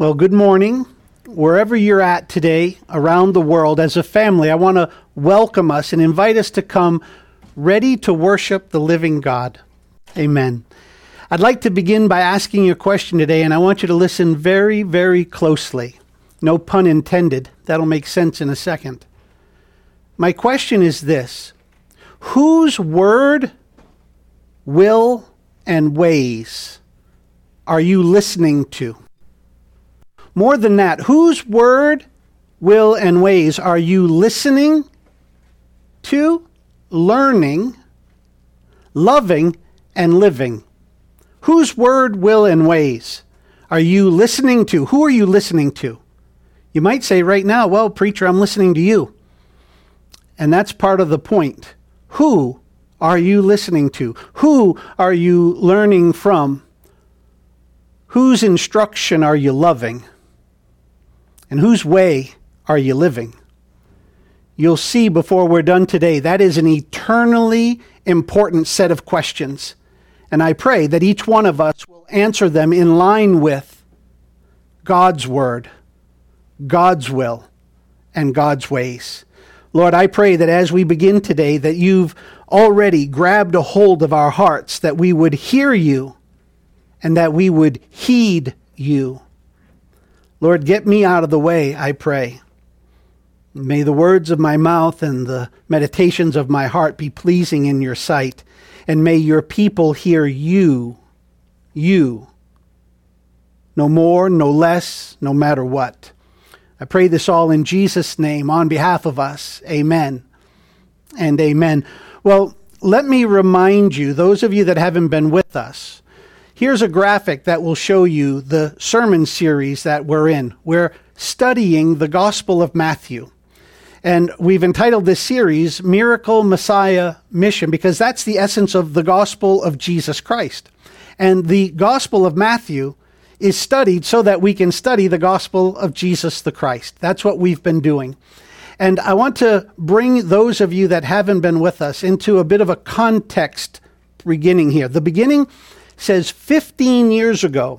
Well, good morning. Wherever you're at today around the world, as a family, I want to welcome us and invite us to come ready to worship the living God. Amen. I'd like to begin by asking you a question today, and I want you to listen very, very closely. No pun intended. That'll make sense in a second. My question is this: whose word, will, and ways are you listening to? More than that, whose word, will, and ways are you listening to, learning, loving, and living? Whose word, will, and ways are you listening to? Who are you listening to? You might say right now, well, preacher, I'm listening to you. And that's part of the point. Who are you listening to? Who are you learning from? Whose instruction are you loving? And whose way are you living? You'll see before we're done today, that is an eternally important set of questions. And I pray that each one of us will answer them in line with God's word, God's will, and God's ways. Lord, I pray that as we begin today, that you've already grabbed a hold of our hearts, that we would hear you and that we would heed you. Lord, get me out of the way, I pray. May the words of my mouth and the meditations of my heart be pleasing in your sight, and may your people hear you, no more, no less, no matter what. I pray this all in Jesus' name on behalf of us. Amen and amen. Well, let me remind you, those of you that haven't been with us, here's a graphic that will show you the sermon series that we're in. We're studying the Gospel of Matthew. And we've entitled this series, Miracle, Messiah, Mission, because that's the essence of the Gospel of Jesus Christ. And the Gospel of Matthew is studied so that we can study the Gospel of Jesus the Christ. That's what we've been doing. And I want to bring those of you that haven't been with us into a bit of a context beginning here. The beginning says 15 years ago,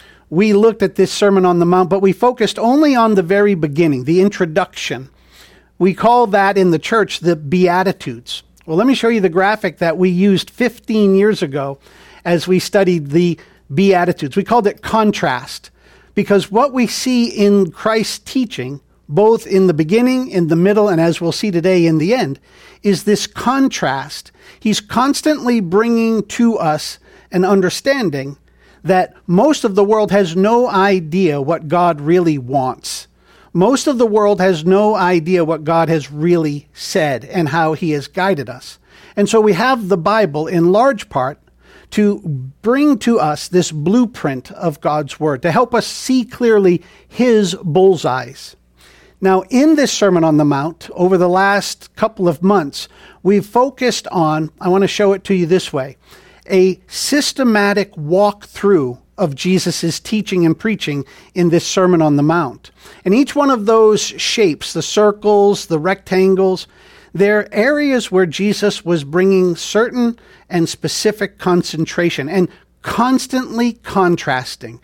we looked at this Sermon on the Mount, but we focused only on the very beginning, the introduction. We call that in the church the Beatitudes. Well, let me show you the graphic that we used 15 years ago as we studied the Beatitudes. We called it contrast, because what we see in Christ's teaching, both in the beginning, in the middle, and as we'll see today in the end, is this contrast. He's constantly bringing to us an understanding that most of the world has no idea what God really wants. Most of the world has no idea what God has really said and how he has guided us. And so we have the Bible in large part to bring to us this blueprint of God's word, to help us see clearly his bullseyes. Now, in this Sermon on the Mount, over the last couple of months, we've focused on, I want to show it to you this way, a systematic walkthrough of Jesus' teaching and preaching in this Sermon on the Mount. And each one of those shapes, the circles, the rectangles, they're areas where Jesus was bringing certain and specific concentration and constantly contrasting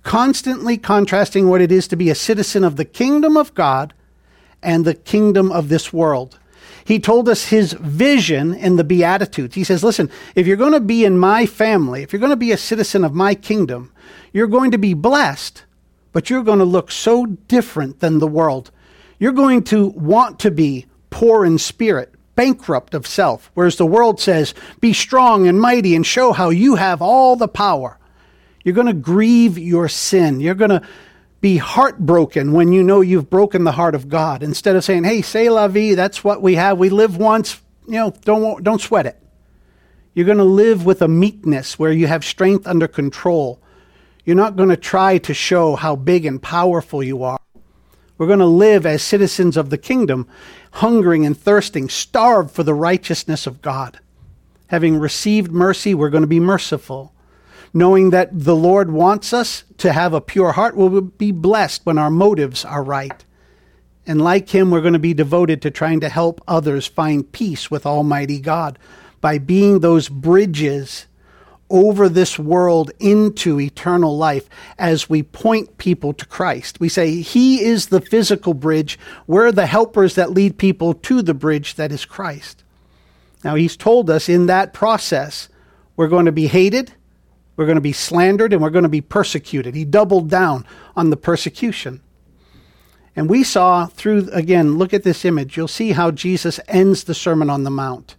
what it is to be a citizen of the kingdom of God and the kingdom of this world. He told us his vision in the Beatitudes. He says, listen, if you're going to be in my family, if you're going to be a citizen of my kingdom, you're going to be blessed, but you're going to look so different than the world. You're going to want to be poor in spirit, bankrupt of self, whereas the world says, be strong and mighty and show how you have all the power. You're going to grieve your sin. You're going to be heartbroken when you know you've broken the heart of God. Instead of saying, hey, c'est la vie, that's what we have. We live once, don't sweat it. You're going to live with a meekness where you have strength under control. You're not going to try to show how big and powerful you are. We're going to live as citizens of the kingdom, hungering and thirsting, starved for the righteousness of God. Having received mercy, we're going to be merciful. Knowing that the Lord wants us to have a pure heart, we'll be blessed when our motives are right. And like him, we're going to be devoted to trying to help others find peace with Almighty God by being those bridges over this world into eternal life as we point people to Christ. We say he is the physical bridge. We're the helpers that lead people to the bridge that is Christ. Now, he's told us in that process, we're going to be hated, we're going to be slandered, and we're going to be persecuted. He doubled down on the persecution. And we saw through, again, look at this image. You'll see how Jesus ends the Sermon on the Mount.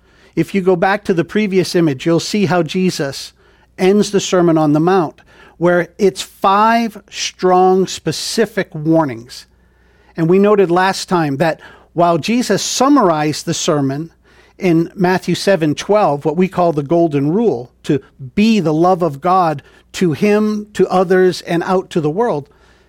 If you go back to the previous image, you'll see how Jesus ends the Sermon on the Mount, where it's 5 strong, specific warnings. And we noted last time that while Jesus summarized the sermon in Matthew 7:12, what we call the golden rule, to be the love of God to him, to others, and out to the world,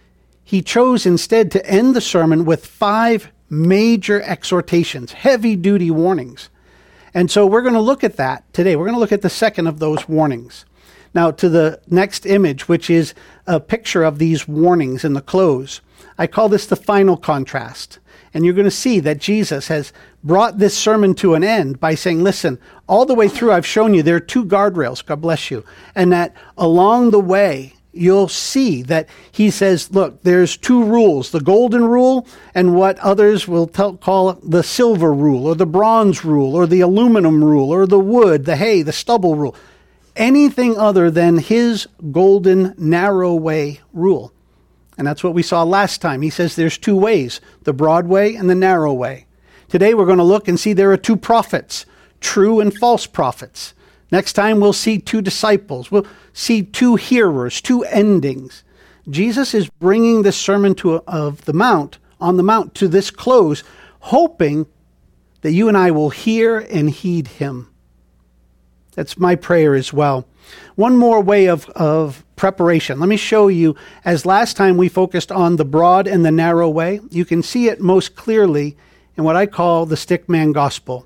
he chose instead to end the sermon with 5 major exhortations, heavy-duty warnings. And so we're going to look at that today. We're going to look at the second of those warnings. Now, to the next image, which is a picture of these warnings in the close. I call this the final contrast. And you're going to see that Jesus has brought this sermon to an end by saying, listen, all the way through I've shown you there are 2 guardrails, God bless you, and that along the way you'll see that he says, look, there's 2 rules, the golden rule and what others will call the silver rule or the bronze rule or the aluminum rule or the wood, the hay, the stubble rule. Anything other than his golden narrow way rule. And that's what we saw last time. He says there's 2 ways, the broad way and the narrow way. Today we're going to look and see there are 2 prophets, true and false prophets. Next time we'll see 2 disciples. We'll see 2 hearers, 2 endings. Jesus is bringing this sermon on the mount to this close, hoping that you and I will hear and heed him. That's my prayer as well. One more way of preparation. Let me show you, as last time we focused on the broad and the narrow way, you can see it most clearly in what I call the stickman gospel.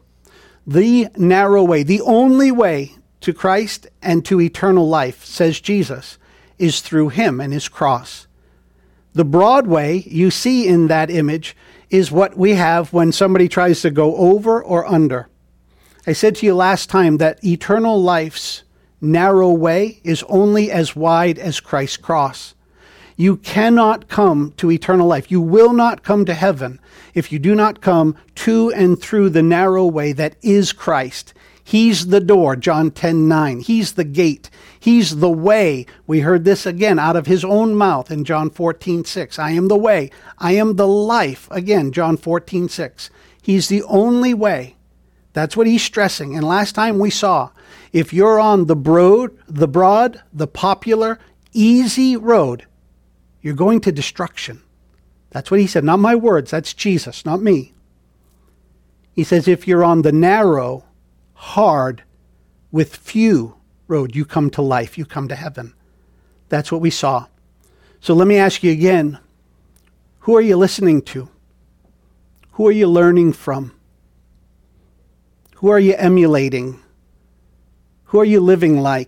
The narrow way, the only way to Christ and to eternal life, says Jesus, is through him and his cross. The broad way you see in that image is what we have when somebody tries to go over or under. I said to you last time that eternal life's narrow way is only as wide as Christ's cross. You cannot come to eternal life. You will not come to heaven if you do not come to and through the narrow way that is Christ. He's the door, John 10:9. He's the gate. He's the way. We heard this again out of his own mouth in John 14:6. I am the way. I am the life. Again, John 14:6. He's the only way. That's what he's stressing. And last time we saw, if you're on the broad, the popular, easy road, you're going to destruction. That's what he said. Not my words. That's Jesus, not me. He says, if you're on the narrow, hard, with few road, you come to life. You come to heaven. That's what we saw. So let me ask you again, who are you listening to? Who are you learning from? Who are you emulating? Who are you living like?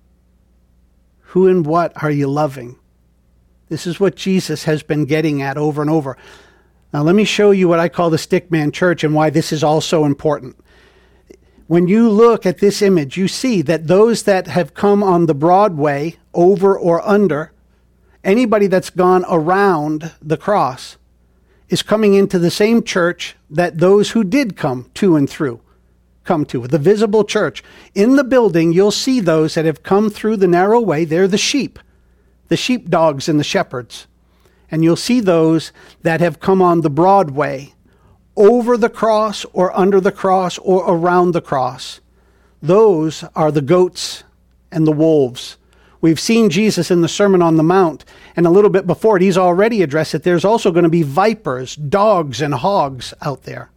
Who and what are you loving? This is what Jesus has been getting at over and over. Now let me show you what I call the stickman church and why this is also important. When you look at this image, you see that those that have come on the broad way, over or under, anybody that's gone around the cross is coming into the same church that those who did come to and through come to. The visible church. In the building, you'll see those that have come through the narrow way. They're the sheepdogs and the shepherds. And you'll see those that have come on the broad way, over the cross or under the cross or around the cross. Those are the goats and the wolves. We've seen Jesus in the Sermon on the Mount, and a little bit before it, he's already addressed it. There's also going to be vipers, dogs, and hogs out there.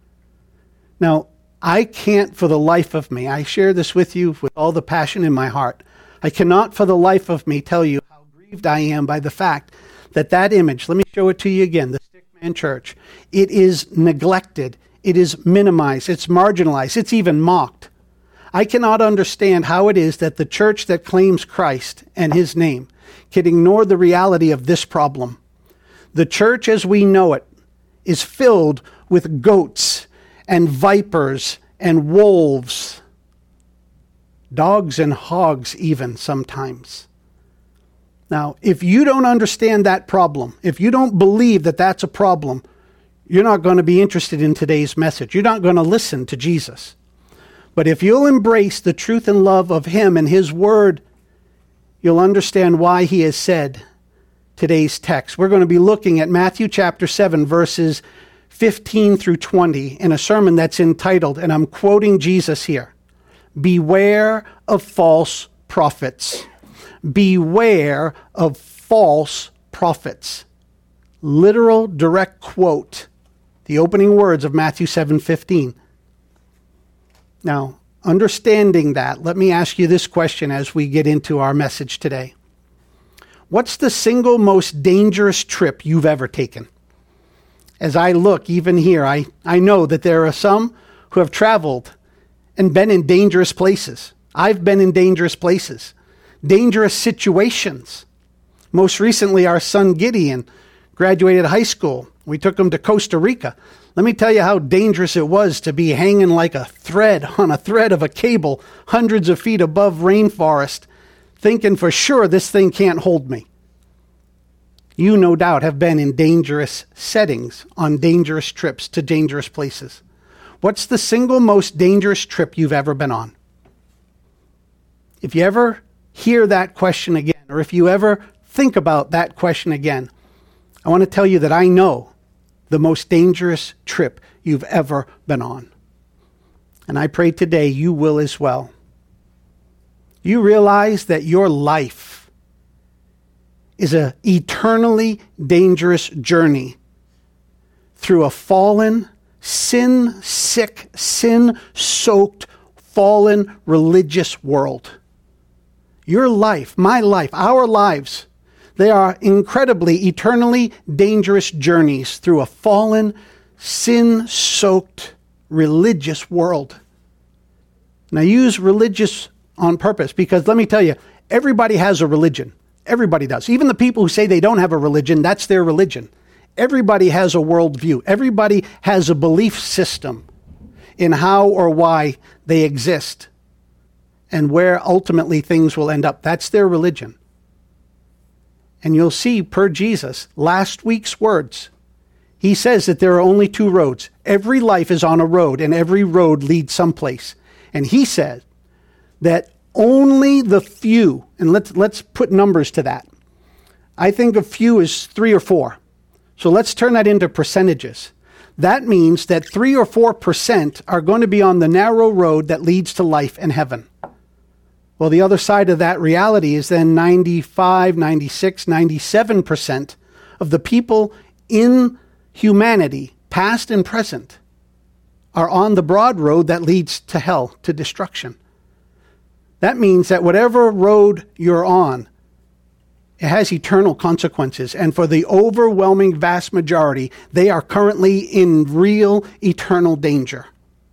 Now, I can't for the life of me, I share this with you with all the passion in my heart, I cannot for the life of me tell you how grieved I am by the fact that that image, let me show it to you again, the stickman church, it is neglected, it is minimized, it's marginalized, it's even mocked. I cannot understand how it is that the church that claims Christ and his name can ignore the reality of this problem. The church as we know it is filled with goats and vipers and wolves, dogs and hogs even sometimes. Now, if you don't understand that problem, if you don't believe that that's a problem, you're not going to be interested in today's message. You're not going to listen to Jesus. But if you'll embrace the truth and love of him and his word, you'll understand why he has said today's text. We're going to be looking at Matthew chapter 7, verses 15 through 20 in a sermon that's entitled, and I'm quoting Jesus here, "Beware of false prophets." Beware of false prophets. Literal direct quote, the opening words of Matthew 7:15. Now, understanding that, let me ask you this question as we get into our message today. What's the single most dangerous trip you've ever taken? As I look even here, I know that there are some who have traveled and been in dangerous places. I've been in dangerous places, dangerous situations. Most recently, our son Gideon graduated high school. We took him to Costa Rica. Let me tell you how dangerous it was to be hanging like a thread on a thread of a cable hundreds of feet above rainforest, thinking for sure this thing can't hold me. You no doubt have been in dangerous settings, on dangerous trips to dangerous places. What's the single most dangerous trip you've ever been on? If you ever hear that question again, or if you ever think about that question again, I want to tell you that I know the most dangerous trip you've ever been on. And I pray today you will as well. You realize that your life is an eternally dangerous journey through a fallen, sin-sick, sin-soaked, fallen religious world. Your life, my life, our lives, they are incredibly, eternally dangerous journeys through a fallen, sin-soaked, religious world. And I use religious on purpose because let me tell you, everybody has a religion. Everybody does. Even the people who say they don't have a religion, that's their religion. Everybody has a worldview. Everybody has a belief system in how or why they exist and where ultimately things will end up. That's their religion. And you'll see, per Jesus, last week's words, he says that there are only two roads. Every life is on a road, and every road leads someplace. And he said that only the few, and let's put numbers to that. I think a few is 3 or 4. So let's turn that into percentages. That means that 3 or 4% are going to be on the narrow road that leads to life and heaven. Well, the other side of that reality is then 95, 96, 97% of the people in humanity, past and present, are on the broad road that leads to hell, to destruction. That means that whatever road you're on, it has eternal consequences. And for the overwhelming vast majority, they are currently in real eternal danger.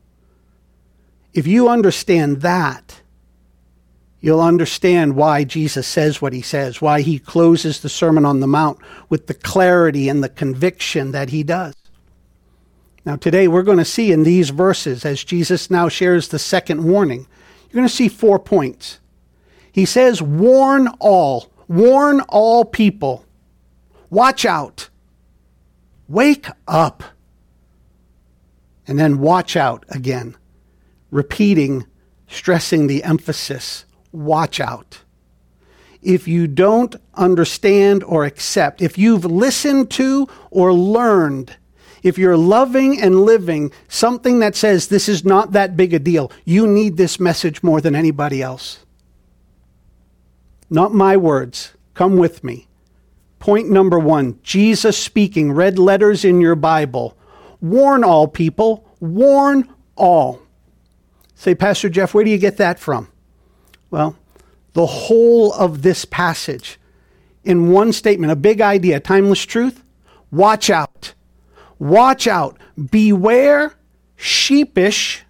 If you understand that, you'll understand why Jesus says what he says, why he closes the Sermon on the Mount with the clarity and the conviction that he does. Now today we're going to see in these verses, as Jesus now shares the second warning, you're going to see 4 points. He says, warn all people, watch out, wake up, and then watch out again, repeating, stressing the emphasis, watch out. If you don't understand or accept, if you've listened to or learned, if you're loving and living something that says this is not that big a deal, you need this message more than anybody else. Not my words. Come with me. Point number 1, Jesus speaking, red letters in your Bible. Warn all people. Warn all. Say, Pastor Jeff, where do you get that from? Well, the whole of this passage in one statement, a big idea, timeless truth. Watch out. Watch out. Beware sheepish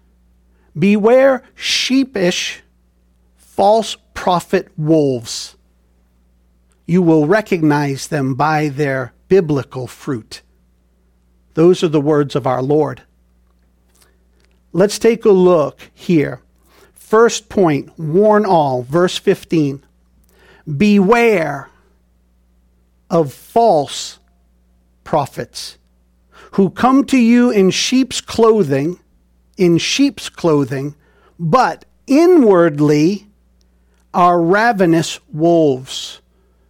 false prophet wolves. You will recognize them by their biblical fruit. Those are the words of our Lord. Let's take a look here. First point, warn all. Verse 15. Beware of false prophets who come to you in sheep's clothing, but inwardly are ravenous wolves.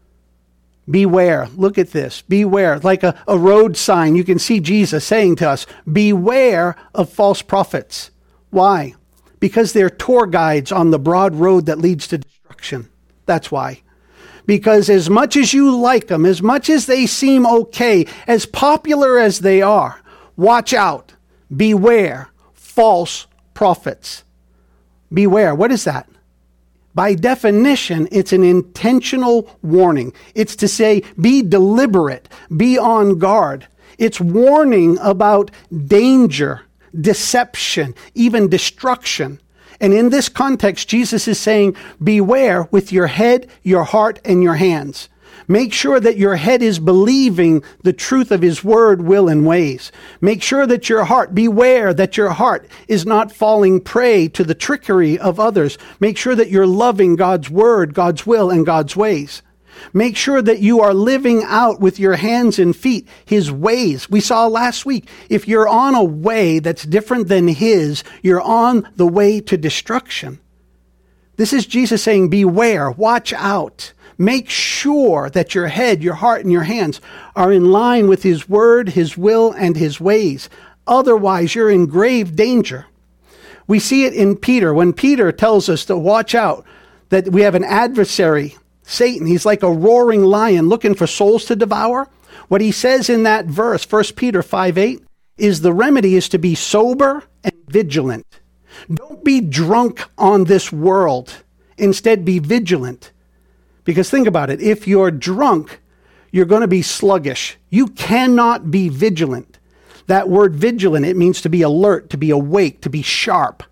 Beware. Look at this. Beware. Like a road sign, you can see Jesus saying to us, beware of false prophets. Why? Because they're tour guides on the broad road that leads to destruction. That's why. Because as much as you like them, as much as they seem okay, as popular as they are, watch out. Beware false prophets. Beware. What is that? By definition, it's an intentional warning. It's to say, be deliberate, be on guard. It's warning about danger, deception, even destruction. And in this context, Jesus is saying, beware with your head, your heart, and your hands. Make sure that your head is believing the truth of his word, will, and ways. Make sure that your heart, beware that your heart is not falling prey to the trickery of others. Make sure that you're loving God's word, God's will, and God's ways. Make sure that you are living out with your hands and feet his ways. We saw last week, if you're on a way that's different than his, you're on the way to destruction. This is Jesus saying, beware, watch out. Make sure that your head, your heart, and your hands are in line with his word, his will, and his ways. Otherwise, you're in grave danger. We see it in Peter. When Peter tells us to watch out, that we have an adversary, Satan. He's like a roaring lion looking for souls to devour. What he says in that verse, 1 Peter 5:8, is the remedy is to be sober and vigilant. Don't be drunk on this world. Instead, be vigilant. Because think about it. If you're drunk, you're going to be sluggish. You cannot be vigilant. That word vigilant, it means to be alert, to be awake, to be sharp.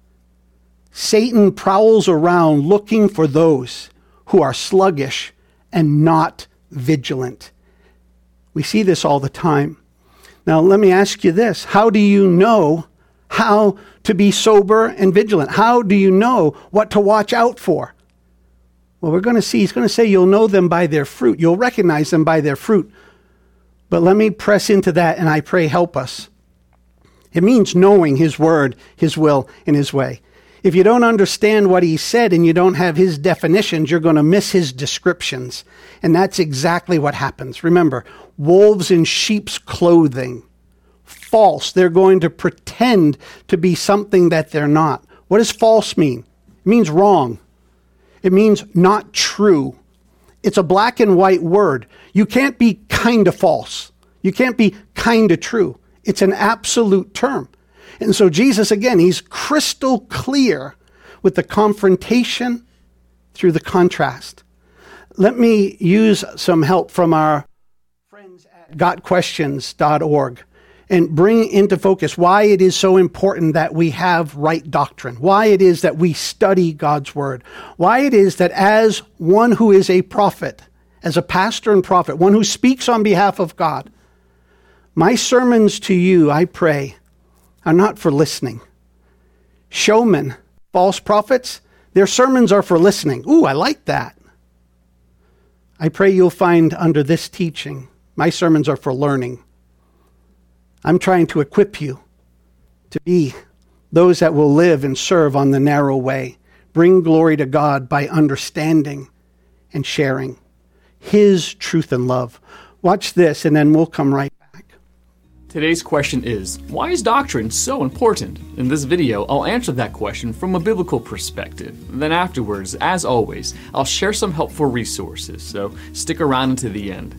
Satan prowls around looking for those who are sluggish and not vigilant. We see this all the time. Now, let me ask you this. How do you know how to be sober and vigilant? How do you know what to watch out for? Well, we're going to see, he's going to say you'll know them by their fruit. You'll recognize them by their fruit. But let me press into that, and I pray help us. It means knowing his word, his will, and his way. If you don't understand what he said and you don't have his definitions, you're going to miss his descriptions. And that's exactly what happens. Remember, wolves in sheep's clothing. False. They're going to pretend to be something that they're not. What does false mean? It means wrong. It means not true. It's a black and white word. You can't be kind of false. You can't be kind of true. It's an absolute term. And so Jesus, again, he's crystal clear with the confrontation through the contrast. Let me use some help from our friends at gotquestions.org and bring into focus why it is so important that we have right doctrine, why it is that we study God's word, why it is that as one who is a prophet, as a pastor and prophet, one who speaks on behalf of God, my sermons to you, I pray, are not for listening. Showmen, false prophets, their sermons are for listening. Ooh, I like that. I pray you'll find under this teaching, my sermons are for learning. I'm trying to equip you to be those that will live and serve on the narrow way. Bring glory to God by understanding and sharing his truth and love. Watch this, and then we'll come right back. Today's question is, why is doctrine so important? In this video, I'll answer that question from a biblical perspective. Then afterwards, as always, I'll share some helpful resources, so stick around until the end.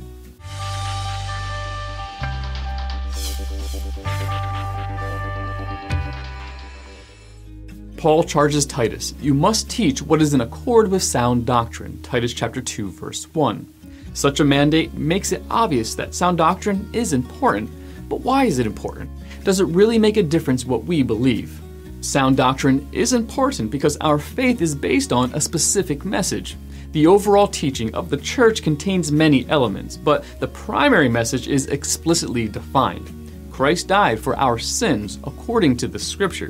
Paul charges Titus, you must teach what is in accord with sound doctrine, Titus chapter 2, verse 1. Such a mandate makes it obvious that sound doctrine is important, but why is it important? Does it really make a difference what we believe? Sound doctrine is important because our faith is based on a specific message. The overall teaching of the church contains many elements, but the primary message is explicitly defined. Christ died for our sins according to the scriptures.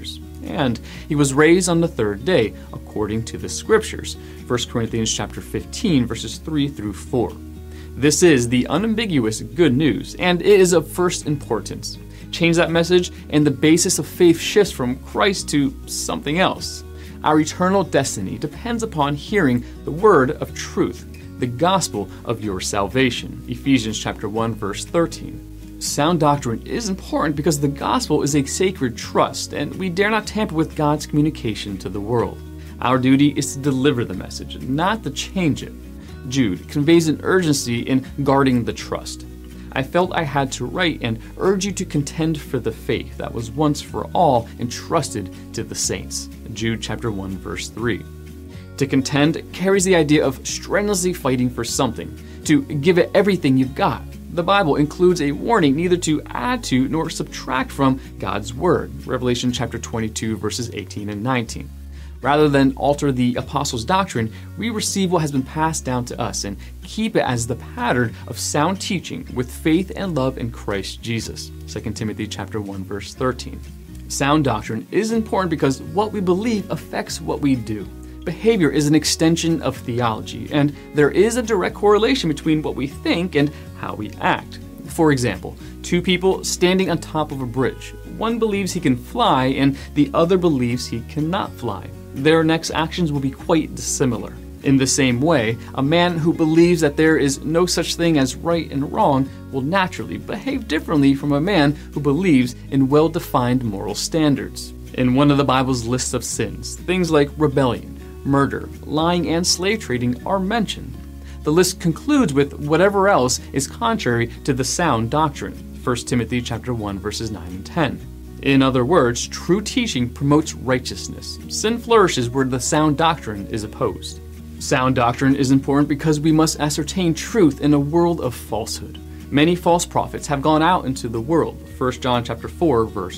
and he was raised on the third day, according to the Scriptures. 1 Corinthians chapter 15, verses 3 through 4. This is the unambiguous good news, and it is of first importance. Change that message, and the basis of faith shifts from Christ to something else. Our eternal destiny depends upon hearing the word of truth, the gospel of your salvation. Ephesians chapter 1, verse 13. Sound doctrine is important because the gospel is a sacred trust, and we dare not tamper with God's communication to the world. Our duty is to deliver the message, not to change it. Jude conveys an urgency in guarding the trust. I felt I had to write and urge you to contend for the faith that was once for all entrusted to the saints. Jude chapter 1, verse 3. To contend carries the idea of strenuously fighting for something, to give it everything you've got. The Bible includes a warning neither to add to nor subtract from God's word. Revelation chapter 22, verses 18 and 19. Rather than alter the apostles' doctrine, we receive what has been passed down to us and keep it as the pattern of sound teaching with faith and love in Christ Jesus. 2 Timothy chapter 1, verse 13. Sound doctrine is important because what we believe affects what we do. Behavior is an extension of theology, and there is a direct correlation between what we think and how we act. For example, two people standing on top of a bridge. One believes he can fly, and the other believes he cannot fly. Their next actions will be quite dissimilar. In the same way, a man who believes that there is no such thing as right and wrong will naturally behave differently from a man who believes in well-defined moral standards. In one of the Bible's lists of sins, things like rebellion, murder, lying, and slave trading are mentioned. The list concludes with whatever else is contrary to the sound doctrine. 1 Timothy chapter 1, verses 9 and 10. In other words, true teaching promotes righteousness. Sin flourishes where the sound doctrine is opposed. Sound doctrine is important because we must ascertain truth in a world of falsehood. Many false prophets have gone out into the world. 1 John chapter 4, verse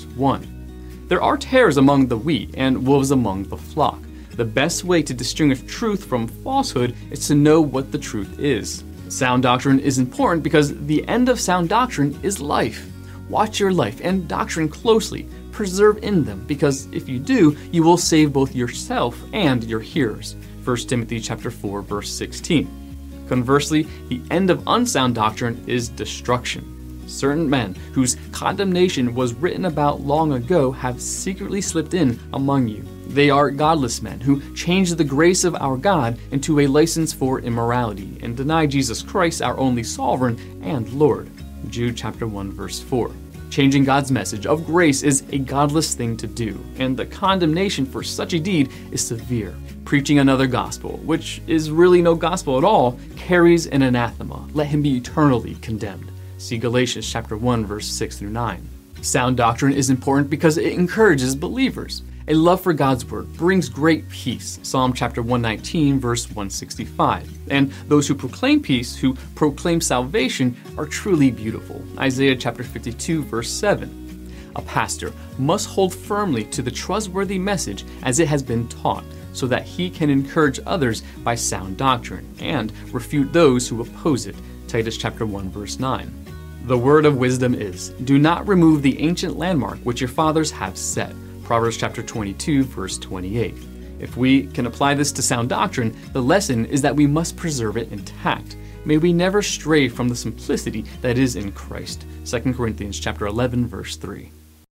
1. There are tares among the wheat and wolves among the flock. The best way to distinguish truth from falsehood is to know what the truth is. Sound doctrine is important because the end of sound doctrine is life. Watch your life and doctrine closely. Preserve in them, because if you do, you will save both yourself and your hearers. 1 Timothy chapter 4, verse 16. Conversely, the end of unsound doctrine is destruction. Certain men, whose condemnation was written about long ago, have secretly slipped in among you. They are godless men who change the grace of our God into a license for immorality and deny Jesus Christ, our only sovereign and Lord. Jude chapter 1, verse 4. Changing God's message of grace is a godless thing to do, and the condemnation for such a deed is severe. Preaching another gospel, which is really no gospel at all, carries an anathema. Let him be eternally condemned. See Galatians chapter 1, verse 6 through 9. Sound doctrine is important because it encourages believers. A love for God's word brings great peace. Psalm chapter 119, verse 165. And those who proclaim peace, who proclaim salvation, are truly beautiful. Isaiah chapter 52, verse 7. A pastor must hold firmly to the trustworthy message as it has been taught, so that he can encourage others by sound doctrine and refute those who oppose it. Titus chapter 1, verse 9. The word of wisdom is, do not remove the ancient landmark which your fathers have set. Proverbs chapter 22, verse 28. If we can apply this to sound doctrine, the lesson is that we must preserve it intact. May we never stray from the simplicity that is in Christ. 2 Corinthians chapter 11, verse 3.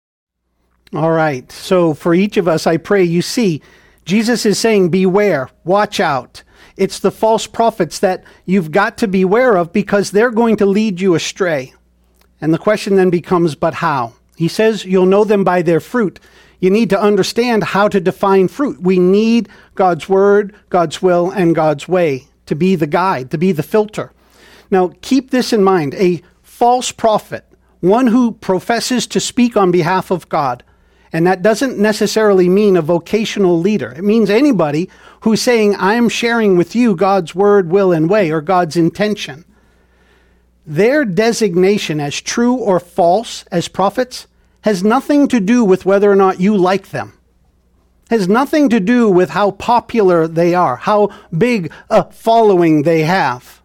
All right. So for each of us, I pray you see, Jesus is saying, beware, watch out. It's the false prophets that you've got to beware of because they're going to lead you astray. And the question then becomes, but how? He says, you'll know them by their fruit. You need to understand how to define fruit. We need God's word, God's will, and God's way to be the guide, to be the filter. Now, keep this in mind. A false prophet, one who professes to speak on behalf of God, and that doesn't necessarily mean a vocational leader. It means anybody who's saying, I am sharing with you God's word, will, and way, or God's intention. Their designation as true or false as prophets has nothing to do with whether or not you like them. Has nothing to do with how popular they are, how big a following they have.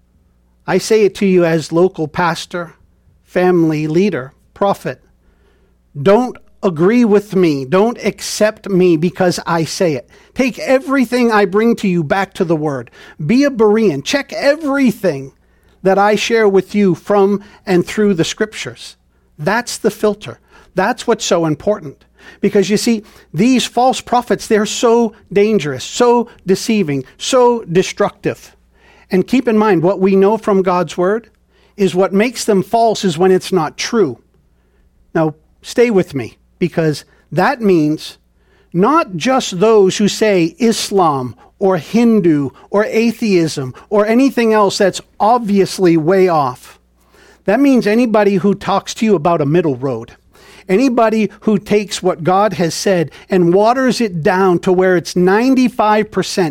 I say it to you as local pastor, family leader, prophet. Don't agree with me. Don't accept me because I say it. Take everything I bring to you back to the Word. Be a Berean. Check everything that I share with you from and through the Scriptures. That's the filter. That's what's so important. Because you see, these false prophets, they're so dangerous, so deceiving, so destructive. And keep in mind, what we know from God's Word is what makes them false is when it's not true. Now, stay with me, because that means not just those who say Islam or Hindu or atheism or anything else that's obviously way off. That means anybody who talks to you about a middle road. Anybody who takes what God has said and waters it down to where it's 95%,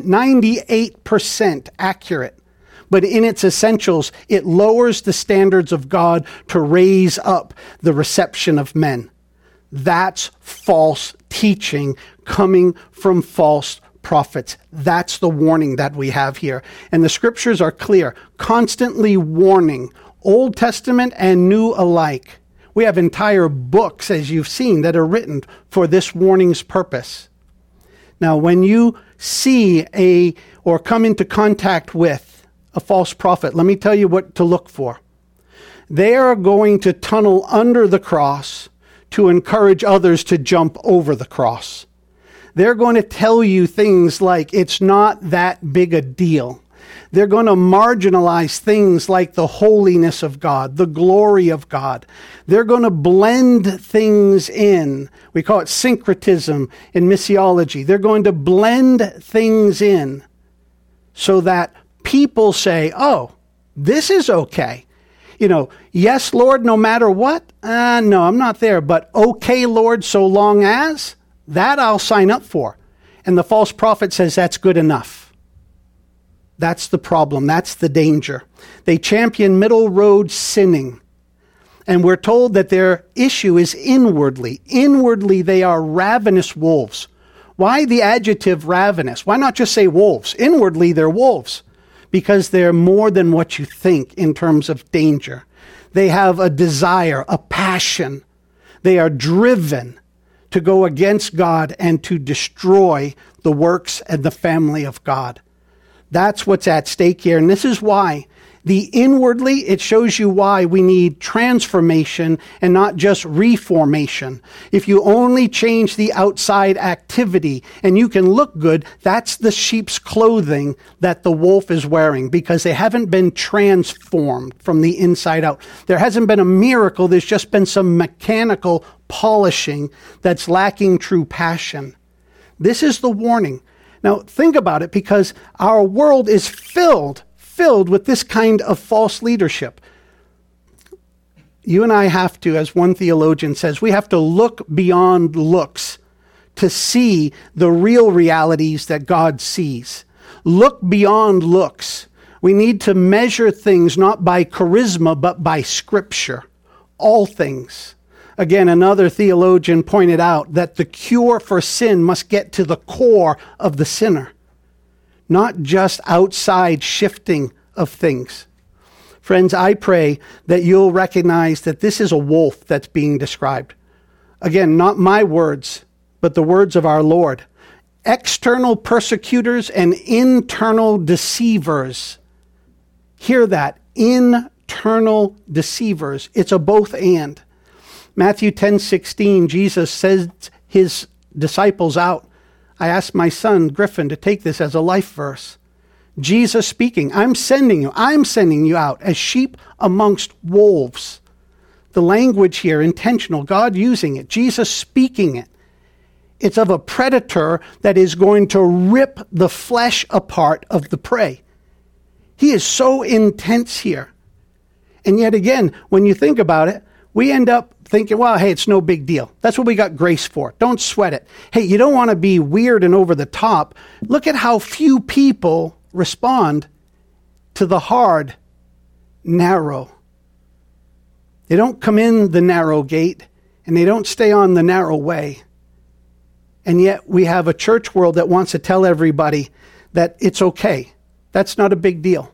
98% accurate. But in its essentials, it lowers the standards of God to raise up the reception of men. That's false teaching coming from false prophets. That's the warning that we have here. And the Scriptures are clear, constantly warning, Old Testament and New alike. We have entire books, as you've seen, that are written for this warning's purpose. Now, when you see or come into contact with a false prophet, let me tell you what to look for. They are going to tunnel under the cross to encourage others to jump over the cross. They're going to tell you things like it's not that big a deal. They're going to marginalize things like the holiness of God, the glory of God. They're going to blend things in. We call it syncretism in missiology. They're going to blend things in so that people say, oh, this is okay. Yes, Lord, no matter what? No, I'm not there. But okay, Lord, so long as, that I'll sign up for. And the false prophet says that's good enough. That's the problem. That's the danger. They champion middle road sinning. And we're told that their issue is inwardly. Inwardly, they are ravenous wolves. Why the adjective ravenous? Why not just say wolves? Inwardly, they're wolves. Because they're more than what you think in terms of danger. They have a desire, a passion. They are driven to go against God and to destroy the works and the family of God. That's what's at stake here. And this is why it shows you why we need transformation and not just reformation. If you only change the outside activity and you can look good, that's the sheep's clothing that the wolf is wearing because they haven't been transformed from the inside out. There hasn't been a miracle. There's just been some mechanical polishing that's lacking true passion. This is the warning. Now, think about it, because our world is filled with this kind of false leadership. You and I have to, as one theologian says, we have to look beyond looks to see the real realities that God sees. Look beyond looks. We need to measure things not by charisma, but by Scripture. All things. Again, another theologian pointed out that the cure for sin must get to the core of the sinner, not just outside shifting of things. Friends, I pray that you'll recognize that this is a wolf that's being described. Again, not my words, but the words of our Lord. External persecutors and internal deceivers. Hear that. Internal deceivers. It's a both and. Matthew 10:16, Jesus says his disciples out. I asked my son, Griffin, to take this as a life verse. Jesus speaking, I'm sending you out as sheep amongst wolves. The language here, intentional, God using it, Jesus speaking it. It's of a predator that is going to rip the flesh apart of the prey. He is so intense here. And yet again, when you think about it, we end up thinking, well, hey, it's no big deal. That's what we got grace for. Don't sweat it. Hey, you don't want to be weird and over the top. Look at how few people respond to the hard, narrow. They don't come in the narrow gate, and they don't stay on the narrow way. And yet we have a church world that wants to tell everybody that it's okay. That's not a big deal.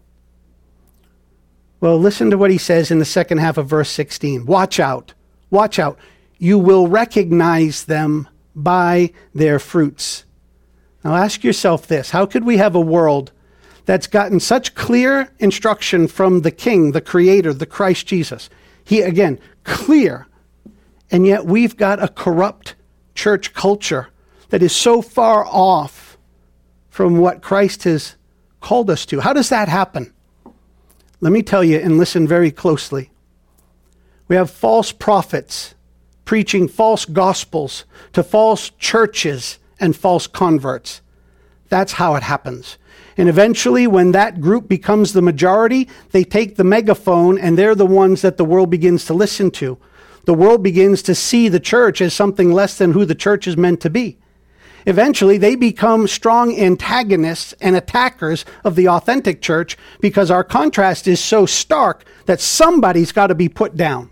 Well, listen to what he says in the second half of verse 16. Watch out. Watch out. You will recognize them by their fruits. Now ask yourself this. How could we have a world that's gotten such clear instruction from the King, the Creator, the Christ Jesus? He, again, clear. And yet we've got a corrupt church culture that is so far off from what Christ has called us to. How does that happen? Let me tell you, and listen very closely. We have false prophets preaching false gospels to false churches and false converts. That's how it happens. And eventually, when that group becomes the majority, they take the megaphone and they're the ones that the world begins to listen to. The world begins to see the church as something less than who the church is meant to be. Eventually, they become strong antagonists and attackers of the authentic church because our contrast is so stark that somebody's got to be put down.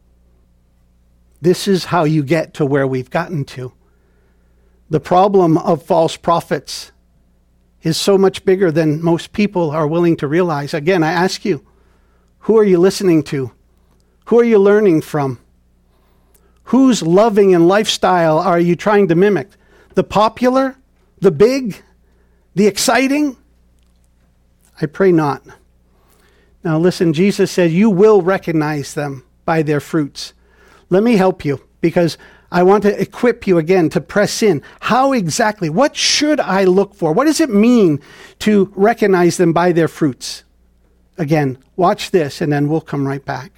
This is how you get to where we've gotten to. The problem of false prophets is so much bigger than most people are willing to realize. Again, I ask you, who are you listening to? Who are you learning from? Whose loving and lifestyle are you trying to mimic? The popular? The big? The exciting? I pray not. Now listen, Jesus said, you will recognize them by their fruits. Let me help you, because I want to equip you again to press in. How exactly? What should I look for? What does it mean to recognize them by their fruits? Again, watch this, and then we'll come right back.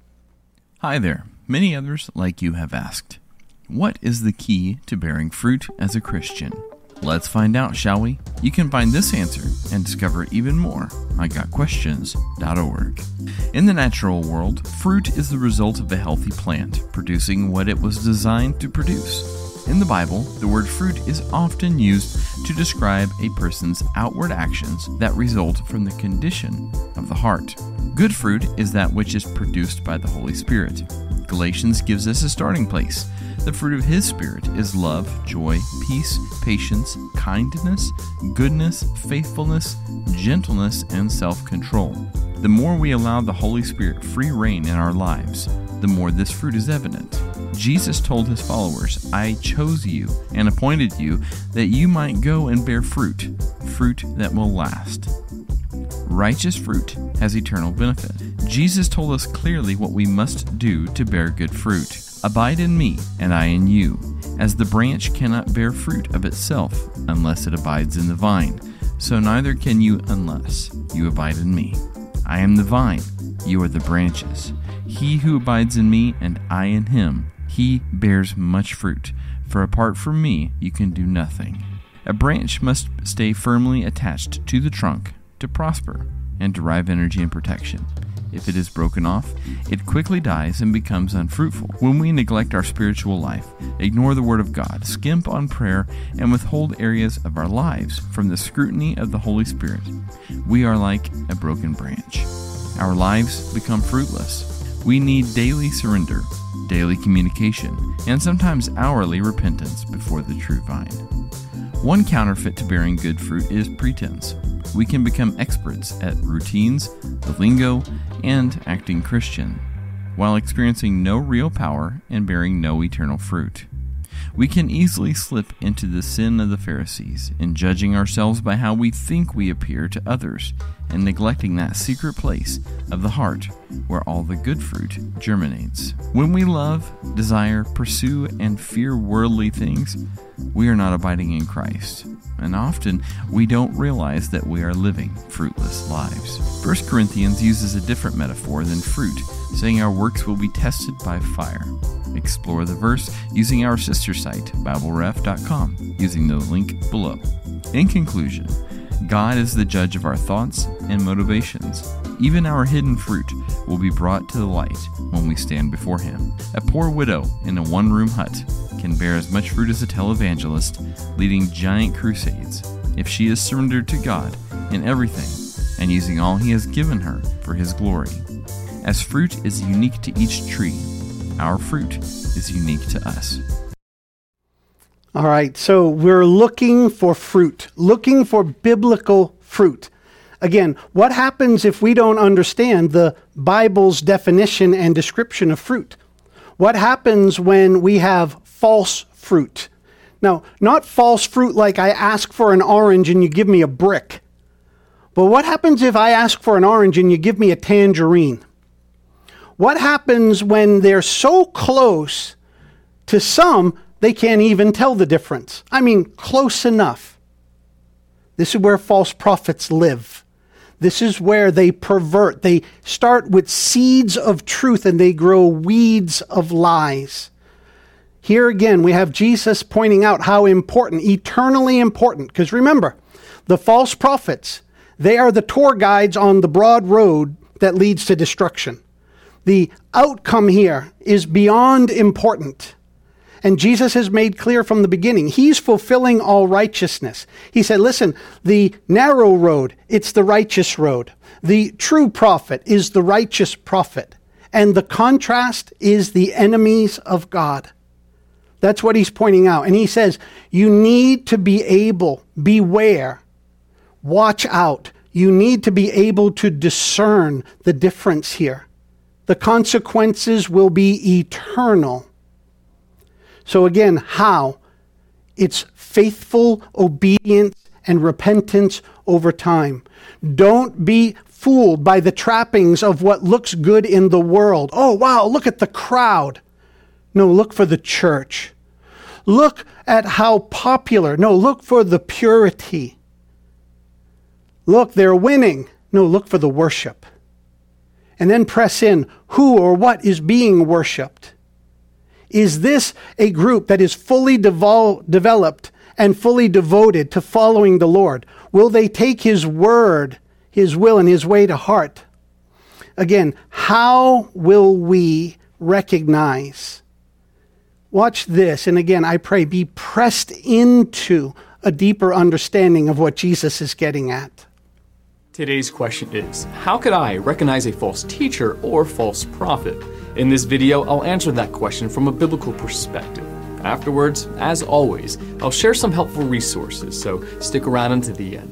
Hi there. Many others like you have asked, what is the key to bearing fruit as a Christian? Let's find out, shall we? You can find this answer and discover even more on GotQuestions.org. In the natural world, fruit is the result of a healthy plant producing what it was designed to produce. In the Bible, the word fruit is often used to describe a person's outward actions that result from the condition of the heart. Good fruit is that which is produced by the Holy Spirit. Galatians gives us a starting place. The fruit of His Spirit is love, joy, peace, patience, kindness, goodness, faithfulness, gentleness, and self-control. The more we allow the Holy Spirit free reign in our lives, the more this fruit is evident. Jesus told His followers, I chose you and appointed you that you might go and bear fruit, fruit that will last. Righteous fruit has eternal benefit. Jesus told us clearly what we must do to bear good fruit. Abide in me, and I in you, as the branch cannot bear fruit of itself unless it abides in the vine, so neither can you unless you abide in me. I am the vine, you are the branches. He who abides in me, and I in him, he bears much fruit, for apart from me you can do nothing. A branch must stay firmly attached to the trunk to prosper and derive energy and protection. If it is broken off, it quickly dies and becomes unfruitful. When we neglect our spiritual life, ignore the Word of God, skimp on prayer, and withhold areas of our lives from the scrutiny of the Holy Spirit, we are like a broken branch. Our lives become fruitless. We need daily surrender, daily communication, and sometimes hourly repentance before the true vine. One counterfeit to bearing good fruit is pretense. We can become experts at routines, the lingo, and acting Christian, while experiencing no real power and bearing no eternal fruit. We can easily slip into the sin of the Pharisees in judging ourselves by how we think we appear to others and neglecting that secret place of the heart where all the good fruit germinates. When we love, desire, pursue, and fear worldly things, we are not abiding in Christ, and often we don't realize that we are living fruitless lives. 1 Corinthians uses a different metaphor than fruit, saying our works will be tested by fire. Explore the verse using our sister site, BibleRef.com, using the link below. In conclusion, God is the judge of our thoughts and motivations. Even our hidden fruit will be brought to the light when we stand before Him. A poor widow in a one-room hut can bear as much fruit as a televangelist leading giant crusades if she is surrendered to God in everything and using all He has given her for His glory. As fruit is unique to each tree, our fruit is unique to us. All right, so we're looking for fruit, looking for biblical fruit. Again, what happens if we don't understand the Bible's definition and description of fruit? What happens when we have false fruit? Now, not false fruit like I ask for an orange and you give me a brick. But what happens if I ask for an orange and you give me a tangerine? What happens when they're so close to some, they can't even tell the difference? I mean, close enough. This is where false prophets live. This is where they pervert. They start with seeds of truth and they grow weeds of lies. Here again, we have Jesus pointing out how important, eternally important, because remember, the false prophets, they are the tour guides on the broad road that leads to destruction. The outcome here is beyond important. And Jesus has made clear from the beginning, he's fulfilling all righteousness. He said, listen, the narrow road, it's the righteous road. The true prophet is the righteous prophet. And the contrast is the enemies of God. That's what he's pointing out. And he says, you need to be able, beware, watch out. You need to be able to discern the difference here. The consequences will be eternal. So again, how? It's faithful obedience and repentance over time. Don't be fooled by the trappings of what looks good in the world. Oh, wow, look at the crowd. No, look for the church. Look at how popular. No, look for the purity. Look, they're winning. No, look for the worship. And then press in who or what is being worshiped. Is this a group that is fully developed and fully devoted to following the Lord? Will they take his word, his will, and his way to heart? Again, how will we recognize? Watch this, and again, I pray, be pressed into a deeper understanding of what Jesus is getting at. Today's question is, how could I recognize a false teacher or false prophet? In this video, I'll answer that question from a biblical perspective. Afterwards, as always, I'll share some helpful resources, so stick around until the end.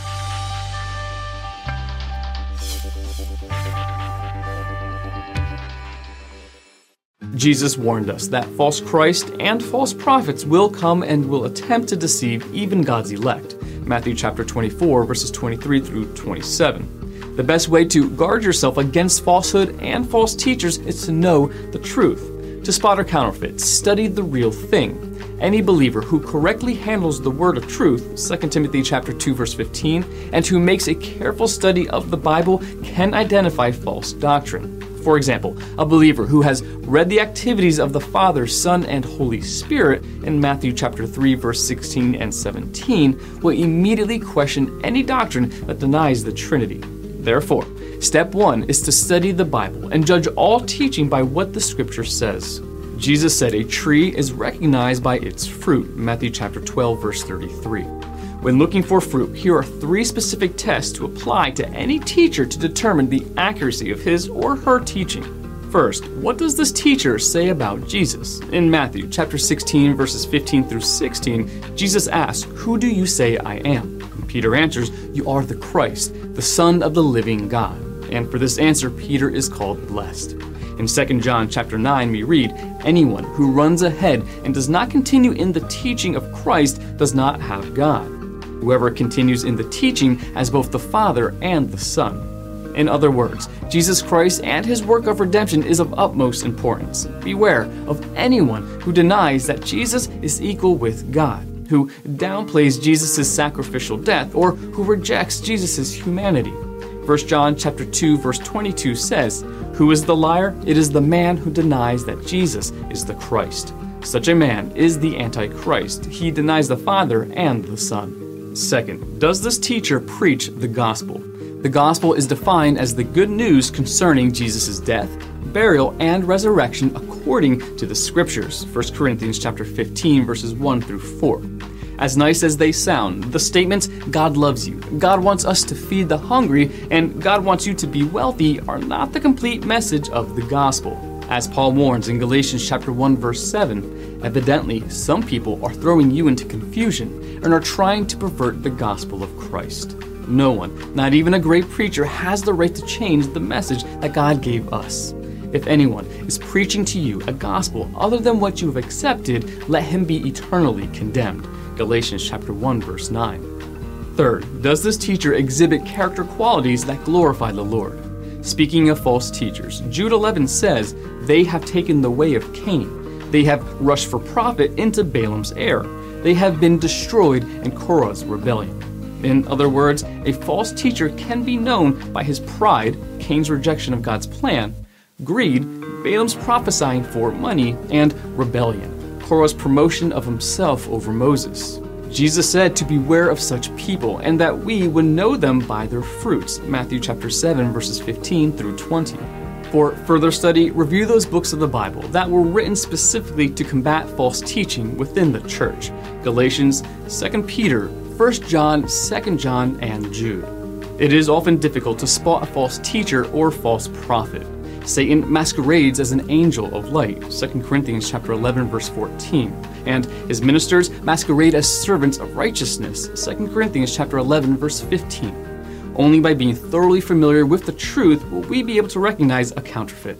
Jesus warned us that false Christ and false prophets will come and will attempt to deceive even God's elect. Matthew chapter 24, verses 23 through 27. The best way to guard yourself against falsehood and false teachers is to know the truth. To spot or counterfeit, study the real thing. Any believer who correctly handles the word of truth, 2 Timothy chapter 2, verse 15, and who makes a careful study of the Bible can identify false doctrine. For example, a believer who has read the activities of the Father, Son, and Holy Spirit in Matthew chapter 3, verse 16 and 17 will immediately question any doctrine that denies the Trinity. Therefore, step 1 is to study the Bible and judge all teaching by what the Scripture says. Jesus said a tree is recognized by its fruit, Matthew chapter 12, verse 33. When looking for fruit, here are 3 specific tests to apply to any teacher to determine the accuracy of his or her teaching. First, what does this teacher say about Jesus? In Matthew chapter 16, verses 15 through 16, Jesus asks, "Who do you say I am?" And Peter answers, "You are the Christ, the Son of the living God." And for this answer, Peter is called blessed. In 2 John chapter 9, we read, "Anyone who runs ahead and does not continue in the teaching of Christ does not have God. Whoever continues in the teaching has both the Father and the Son." In other words, Jesus Christ and his work of redemption is of utmost importance. Beware of anyone who denies that Jesus is equal with God, who downplays Jesus' sacrificial death, or who rejects Jesus' humanity. 1 John chapter 2, verse 22 says, "Who is the liar? It is the man who denies that Jesus is the Christ. Such a man is the Antichrist. He denies the Father and the Son." Second, does this teacher preach the gospel? The gospel is defined as the good news concerning Jesus' death, burial, and resurrection according to the Scriptures, 1 Corinthians chapter 15, verses 1 through 4. As nice as they sound, the statements, "God loves you," "God wants us to feed the hungry," and "God wants you to be wealthy" are not the complete message of the gospel. As Paul warns in Galatians chapter 1, verse 7, evidently some people are throwing you into confusion and are trying to pervert the gospel of Christ. No one, not even a great preacher, has the right to change the message that God gave us. If anyone is preaching to you a gospel other than what you have accepted, let him be eternally condemned. Galatians chapter 1, verse 9. Third, does this teacher exhibit character qualities that glorify the Lord? Speaking of false teachers, Jude 11 says, "They have taken the way of Cain. They have rushed for profit into Balaam's error. They have been destroyed in Korah's rebellion." In other words, a false teacher can be known by his pride, Cain's rejection of God's plan, greed, Balaam's prophesying for money, and rebellion, Korah's promotion of himself over Moses. Jesus said to beware of such people and that we would know them by their fruits, Matthew chapter 7, verses 15 through 20. For further study, review those books of the Bible that were written specifically to combat false teaching within the church, Galatians, 2 Peter, 1 John, 2 John, and Jude. It is often difficult to spot a false teacher or false prophet. Satan masquerades as an angel of light, 2 Corinthians chapter 11, verse 14, and his ministers masquerade as servants of righteousness, 2 Corinthians chapter 11, verse 15. Only by being thoroughly familiar with the truth will we be able to recognize a counterfeit.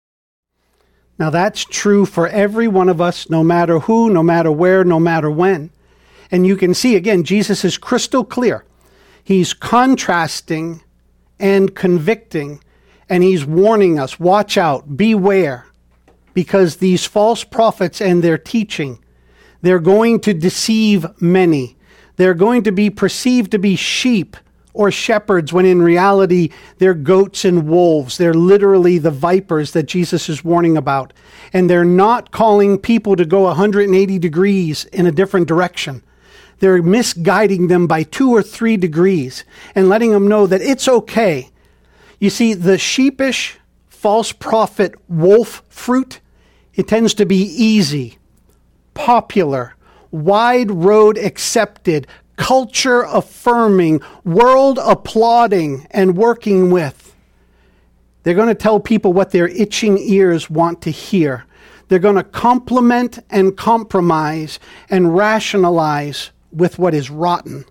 Now that's true for every one of us, no matter who, no matter where, no matter when. And you can see, again, Jesus is crystal clear. He's contrasting and convicting, and he's warning us, watch out, beware, because these false prophets and their teaching, they're going to deceive many. They're going to be perceived to be sheep or shepherds, when in reality, they're goats and wolves. They're literally the vipers that Jesus is warning about. And they're not calling people to go 180 degrees in a different direction. They're misguiding them by 2 or 3 degrees and letting them know that it's okay. You see, the sheepish, false prophet wolf fruit, it tends to be easy, popular, wide road accepted, culture affirming, world applauding and working with. They're going to tell people what their itching ears want to hear. They're going to compliment and compromise and rationalize with what is rotten.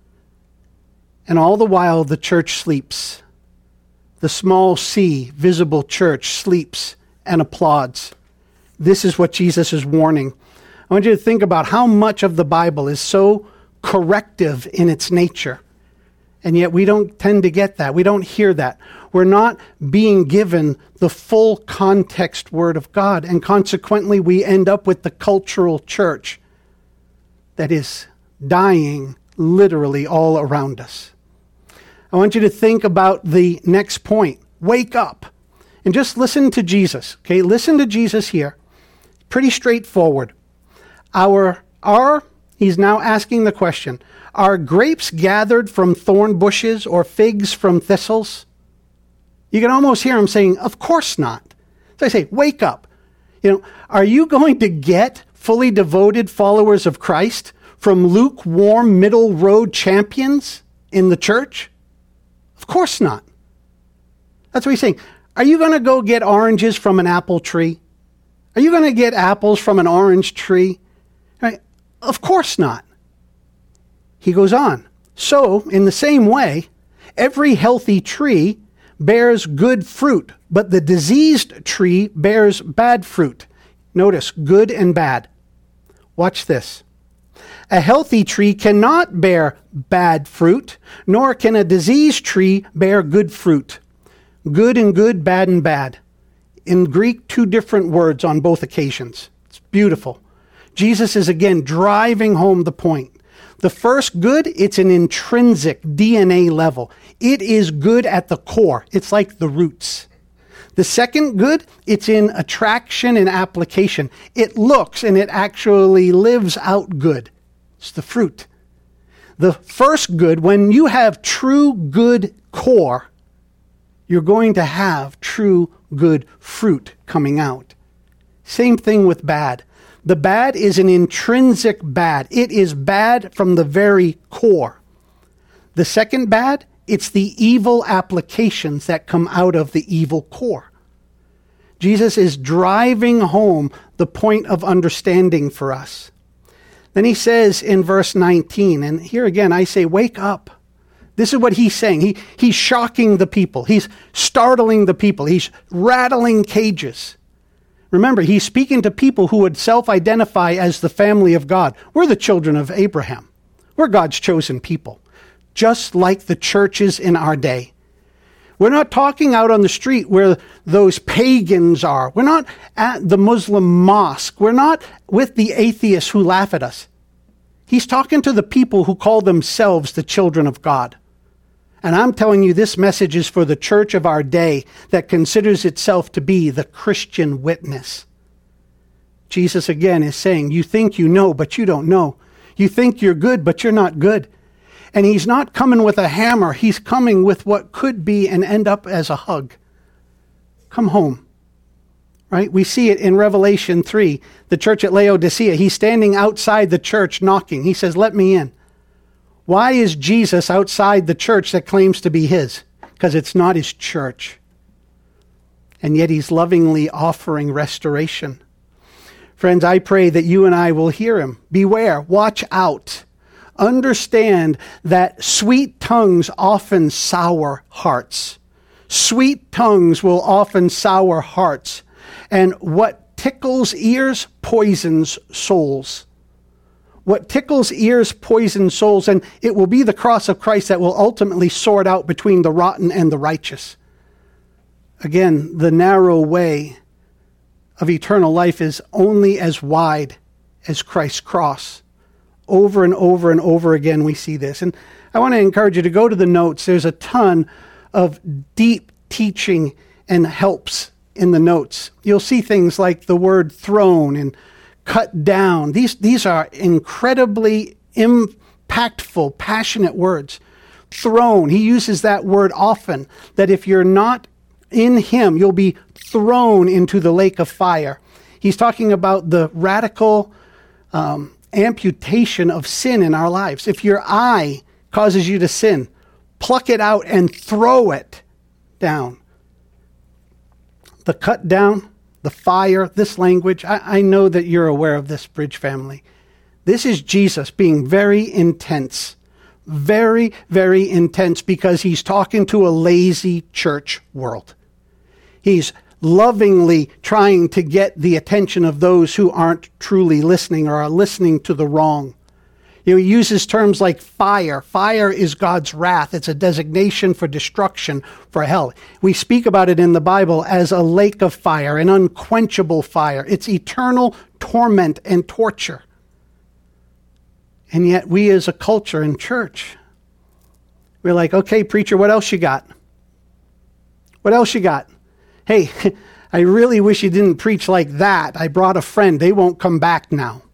And all the while the church sleeps. The small c, visible church, sleeps and applauds. This is what Jesus is warning. I want you to think about how much of the Bible is so corrective in its nature. And yet we don't tend to get that. We don't hear that. We're not being given the full context word of God. And consequently, we end up with the cultural church that is dying literally all around us. I want you to think about the next point. Wake up. And just listen to Jesus. Okay, listen to Jesus here. Pretty straightforward. He's now asking the question, are grapes gathered from thorn bushes or figs from thistles? You can almost hear him saying, of course not. So I say, wake up. Are you going to get fully devoted followers of Christ from lukewarm middle road champions in the church? Of course not. That's what he's saying. Are you going to go get oranges from an apple tree? Are you going to get apples from an orange tree? Right? Of course not. He goes on. So, in the same way, every healthy tree bears good fruit, but the diseased tree bears bad fruit. Notice, good and bad. Watch this. A healthy tree cannot bear bad fruit, nor can a diseased tree bear good fruit. Good and good, bad and bad. In Greek, 2 different words on both occasions. It's beautiful. Jesus is again driving home the point. The first good, it's an intrinsic DNA level. It is good at the core. It's like the roots. The second good, it's in attraction and application. It looks and it actually lives out good. It's the fruit. The first good, when you have true good core, you're going to have true good fruit coming out. Same thing with bad. The bad is an intrinsic bad. It is bad from the very core. The second bad, it's the evil applications that come out of the evil core. Jesus is driving home the point of understanding for us. Then he says in verse 19, and here again I say, wake up. This is what he's saying. He's shocking the people. He's startling the people. He's rattling cages. Remember, he's speaking to people who would self-identify as the family of God. We're the children of Abraham. We're God's chosen people, just like the churches in our day. We're not talking out on the street where those pagans are. We're not at the Muslim mosque. We're not with the atheists who laugh at us. He's talking to the people who call themselves the children of God. And I'm telling you, this message is for the church of our day that considers itself to be the Christian witness. Jesus again is saying, you think you know, but you don't know. You think you're good, but you're not good. And he's not coming with a hammer. He's coming with what could be and end up as a hug. Come home. Right? We see it in Revelation 3, the church at Laodicea. He's standing outside the church knocking. He says, let me in. Why is Jesus outside the church that claims to be his? Because it's not his church. And yet he's lovingly offering restoration. Friends, I pray that you and I will hear him. Beware, watch out. Understand that sweet tongues often sour hearts. Sweet tongues will often sour hearts. And what tickles ears poisons souls. What tickles ears poisons souls, and it will be the cross of Christ that will ultimately sort out between the rotten and the righteous. Again, the narrow way of eternal life is only as wide as Christ's cross. Over and over and over again we see this. And I want to encourage you to go to the notes. There's a ton of deep teaching and helps in the notes. You'll see things like the word throne and cut down. These are incredibly impactful, passionate words. Thrown, he uses that word often, that if you're not in him, you'll be thrown into the lake of fire. He's talking about the radical amputation of sin in our lives. If your eye causes you to sin, pluck it out and throw it down. The cut down, the fire, this language, I know that you're aware of this, Bridge family. This is Jesus being very intense. Very, very intense because he's talking to a lazy church world. He's lovingly trying to get the attention of those who aren't truly listening or are listening to the wrong. He uses terms like fire. Fire is God's wrath. It's a designation for destruction, for hell. We speak about it in the Bible as a lake of fire, an unquenchable fire. It's eternal torment and torture. And yet we as a culture in church, we're like, okay, preacher, what else you got? What else you got? Hey, I really wish you didn't preach like that. I brought a friend. They won't come back now.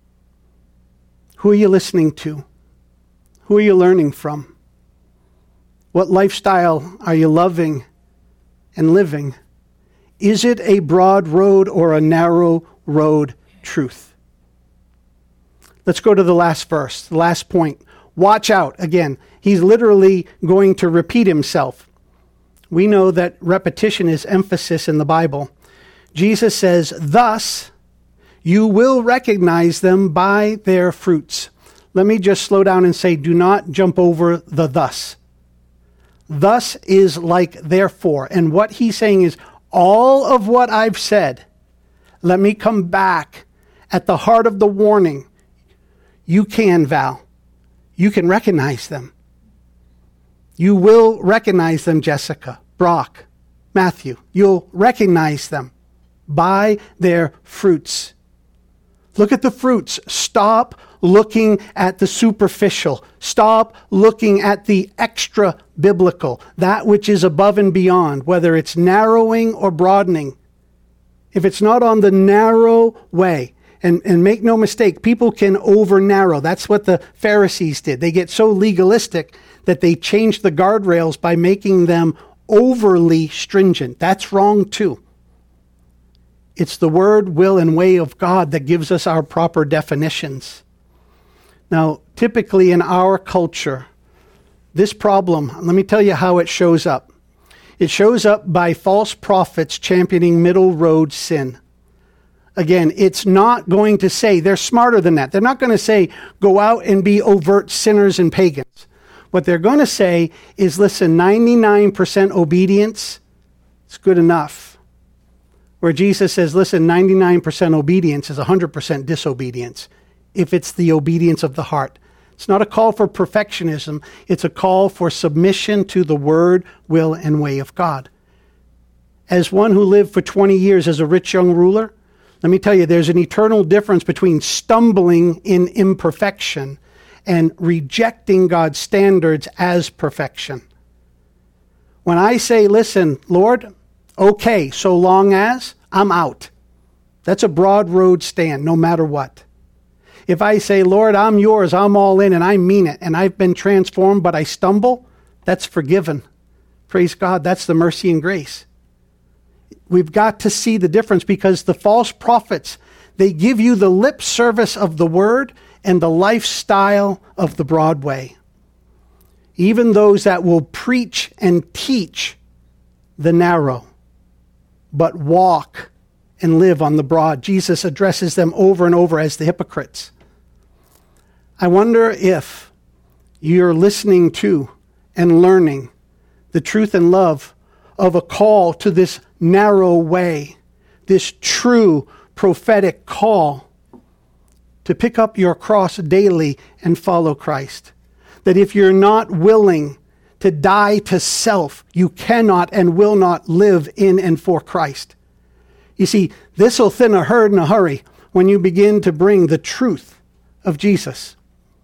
Who are you listening to? Who are you learning from? What lifestyle are you loving and living? Is it a broad road or a narrow road truth? Let's go to the last verse, the last point. Watch out. Again, he's literally going to repeat himself. We know that repetition is emphasis in the Bible. Jesus says, thus you will recognize them by their fruits. Let me just slow down and say, do not jump over the thus. Thus is like therefore. And what he's saying is, all of what I've said, let me come back at the heart of the warning. You can, Val. You can recognize them. You will recognize them, Jessica, Brock, Matthew. You'll recognize them by their fruits. Look at the fruits. Stop looking at the superficial. Stop looking at the extra biblical, that which is above and beyond, whether it's narrowing or broadening. If it's not on the narrow way, and make no mistake, people can over-narrow. That's what the Pharisees did. They get so legalistic that they change the guardrails by making them overly stringent. That's wrong too. It's the word, will, and way of God that gives us our proper definitions. Now, typically in our culture, this problem, let me tell you how it shows up. It shows up by false prophets championing middle road sin. Again, it's not going to say, they're smarter than that. They're not going to say, go out and be overt sinners and pagans. What they're going to say is, listen, 99% obedience is good enough. Where Jesus says, listen, 99% obedience is 100% disobedience if it's the obedience of the heart. It's not a call for perfectionism. It's a call for submission to the word, will, and way of God. As one who lived for 20 years as a rich young ruler, let me tell you, there's an eternal difference between stumbling in imperfection and rejecting God's standards as perfection. When I say, listen, Lord, okay, so long as, I'm out. That's a broad road stand, no matter what. If I say, Lord, I'm yours, I'm all in, and I mean it, and I've been transformed, but I stumble, that's forgiven. Praise God, that's the mercy and grace. We've got to see the difference, because the false prophets, they give you the lip service of the word and the lifestyle of the broad way. Even those that will preach and teach the narrow, but walk and live on the broad. Jesus addresses them over and over as the hypocrites. I wonder if you're listening to and learning the truth and love of a call to this narrow way, this true prophetic call to pick up your cross daily and follow Christ. That if you're not willing to die to self, you cannot and will not live in and for Christ. You see, this will thin a herd in a hurry when you begin to bring the truth of Jesus.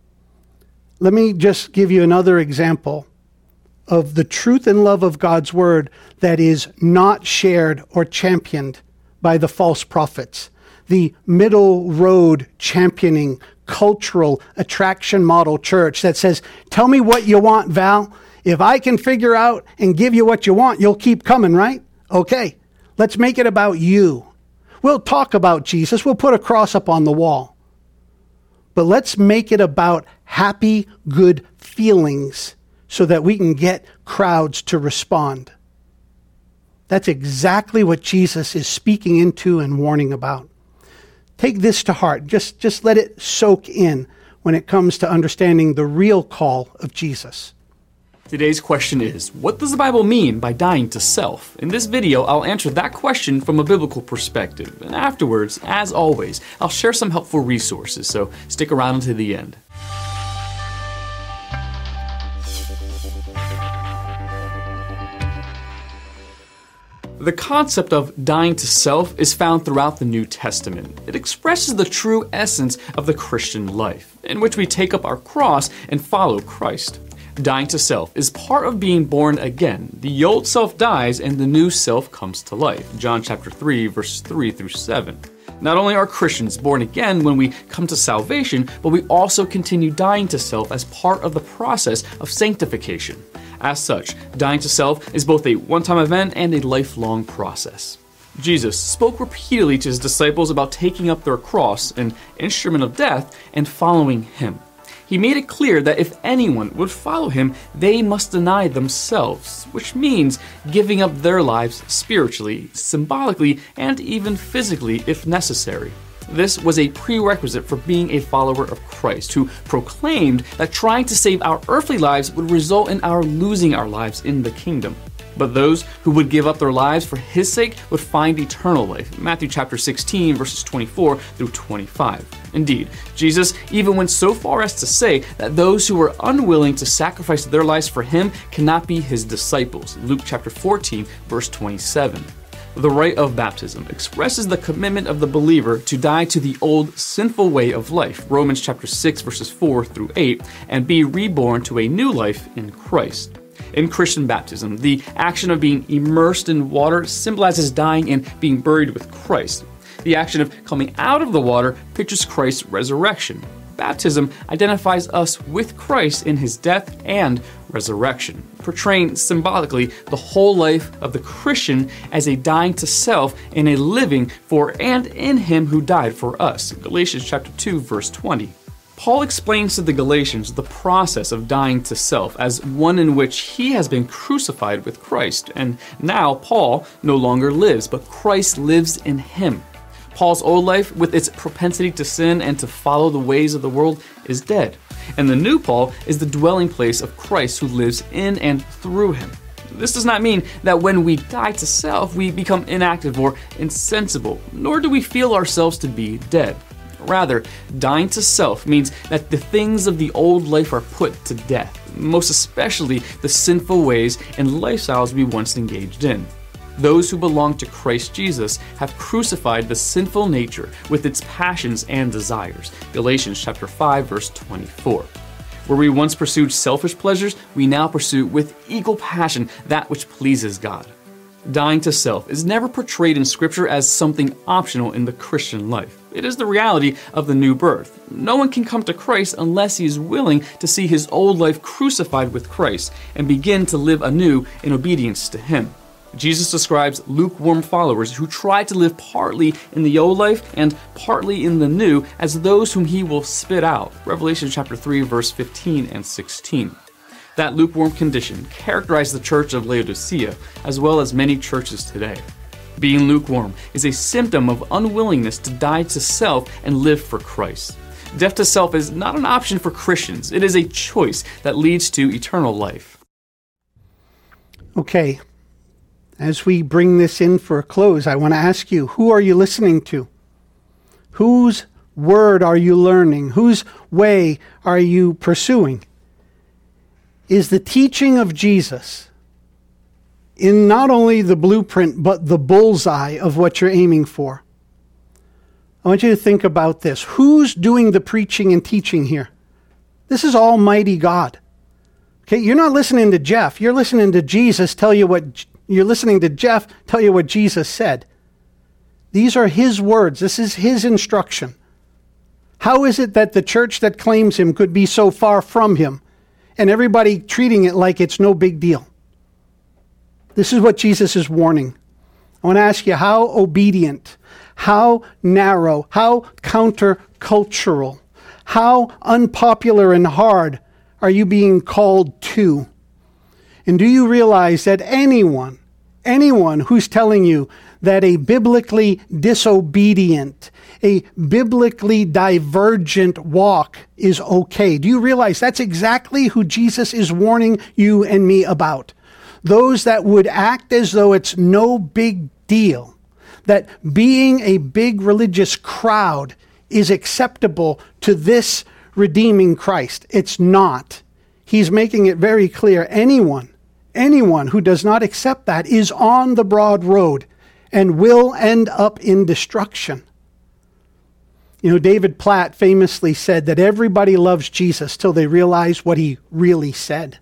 Let me just give you another example of the truth and love of God's word that is not shared or championed by the false prophets. The middle road championing cultural attraction model church that says, tell me what you want, Val. If I can figure out and give you what you want, you'll keep coming, right? Okay, let's make it about you. We'll talk about Jesus. We'll put a cross up on the wall. But let's make it about happy, good feelings so that we can get crowds to respond. That's exactly what Jesus is speaking into and warning about. Take this to heart. Just let it soak in when it comes to understanding the real call of Jesus. Today's question is, what does the Bible mean by dying to self? In this video, I'll answer that question from a biblical perspective. And afterwards, as always, I'll share some helpful resources, so stick around until the end. The concept of dying to self is found throughout the New Testament. It expresses the true essence of the Christian life, in which we take up our cross and follow Christ. Dying to self is part of being born again. The old self dies and the new self comes to life. John chapter 3, verses 3 through 7. Not only are Christians born again when we come to salvation, but we also continue dying to self as part of the process of sanctification. As such, dying to self is both a one-time event and a lifelong process. Jesus spoke repeatedly to his disciples about taking up their cross, an instrument of death, and following him. He made it clear that if anyone would follow him, they must deny themselves, which means giving up their lives spiritually, symbolically, and even physically if necessary. This was a prerequisite for being a follower of Christ, who proclaimed that trying to save our earthly lives would result in our losing our lives in the kingdom. But those who would give up their lives for his sake would find eternal life. Matthew chapter 16, verses 24 through 25. Indeed, Jesus even went so far as to say that those who were unwilling to sacrifice their lives for him cannot be his disciples. Luke chapter 14, verse 27. The rite of baptism expresses the commitment of the believer to die to the old sinful way of life, Romans chapter 6, verses 4 through 8, and be reborn to a new life in Christ. In Christian baptism, the action of being immersed in water symbolizes dying and being buried with Christ. The action of coming out of the water pictures Christ's resurrection. Baptism identifies us with Christ in his death and resurrection, portraying symbolically the whole life of the Christian as a dying to self and a living for and in him who died for us. Galatians chapter 2, verse 20. Paul explains to the Galatians the process of dying to self as one in which he has been crucified with Christ, and now Paul no longer lives, but Christ lives in him. Paul's old life, with its propensity to sin and to follow the ways of the world, is dead. and the new Paul is the dwelling place of Christ who lives in and through him. This does not mean that when we die to self, we become inactive or insensible, nor do we feel ourselves to be dead. Rather, dying to self means that the things of the old life are put to death, most especially the sinful ways and lifestyles we once engaged in. Those who belong to Christ Jesus have crucified the sinful nature with its passions and desires. Galatians chapter 5, verse 24. Where we once pursued selfish pleasures, we now pursue with equal passion that which pleases God. Dying to self is never portrayed in Scripture as something optional in the Christian life. It is the reality of the new birth. No one can come to Christ unless he is willing to see his old life crucified with Christ and begin to live anew in obedience to him. Jesus describes lukewarm followers who try to live partly in the old life and partly in the new as those whom he will spit out. Revelation chapter 3, verse 15 and 16. That lukewarm condition characterized the church of Laodicea, as well as many churches today. Being lukewarm is a symptom of unwillingness to die to self and live for Christ. Death to self is not an option for Christians. It is a choice that leads to eternal life. Okay, as we bring this in for a close, I want to ask you, who are you listening to? Whose word are you learning? Whose way are you pursuing? Is the teaching of Jesus in not only the blueprint, but the bullseye of what you're aiming for? I want you to think about this. Who's doing the preaching and teaching here? This is Almighty God. Okay, you're not listening to Jeff. You're listening to Jesus tell you what, you're listening to Jeff tell you what Jesus said. These are his words. This is his instruction. How is it that the church that claims him could be so far from him and everybody treating it like it's no big deal? This is what Jesus is warning. I want to ask you, how obedient, how narrow, how countercultural, how unpopular and hard are you being called to? And do you realize that anyone who's telling you that a biblically disobedient, a biblically divergent walk is okay, do you realize that's exactly who Jesus is warning you and me about? Those that would act as though it's no big deal, that being a big religious crowd is acceptable to this redeeming Christ. It's not. He's making it very clear. Anyone who does not accept that is on the broad road and will end up in destruction. You know, David Platt famously said that everybody loves Jesus till they realize what he really said.